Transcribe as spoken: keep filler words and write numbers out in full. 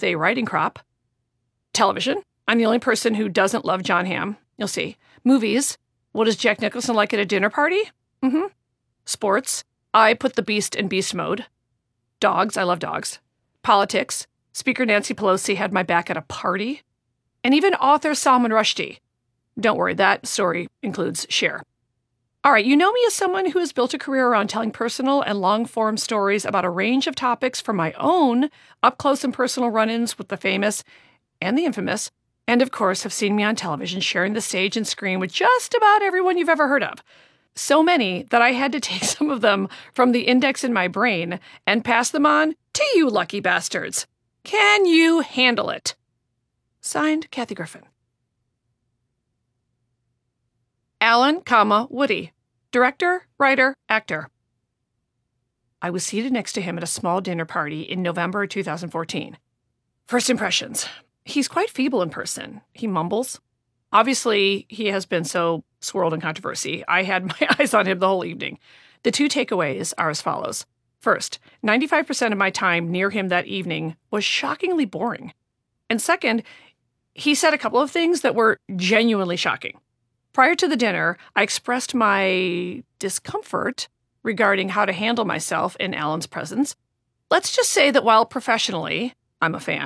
a writing crop. Television. I'm the only person who doesn't love Jon Hamm. You'll see. Movies. What is Jack Nicholson like at a dinner party? Mm-hmm. Sports. I put the beast in beast mode. Dogs. I love dogs. Politics. Speaker Nancy Pelosi had my back at a party. And even author Salman Rushdie. Don't worry, that story includes Cher. All right, you know me as someone who has built a career around telling personal and long-form stories about a range of topics from my own up-close and personal run-ins with the famous and the infamous, and of course have seen me on television sharing the stage and screen with just about everyone you've ever heard of. So many that I had to take some of them from the index in my brain and pass them on to you lucky bastards. Can you handle it? Signed, Kathy Griffin. Alan, comma, Woody. Director, writer, actor. I was seated next to him at a small dinner party in November two thousand fourteen. First impressions. He's quite feeble in person. He mumbles. Obviously, he has been so swirled in controversy. I had my eyes on him the whole evening. The two takeaways are as follows. First, ninety-five percent of my time near him that evening was shockingly boring. And second, he said a couple of things that were genuinely shocking. Prior to the dinner, I expressed my discomfort regarding how to handle myself in Alan's presence. Let's just say that while professionally, I'm a fan.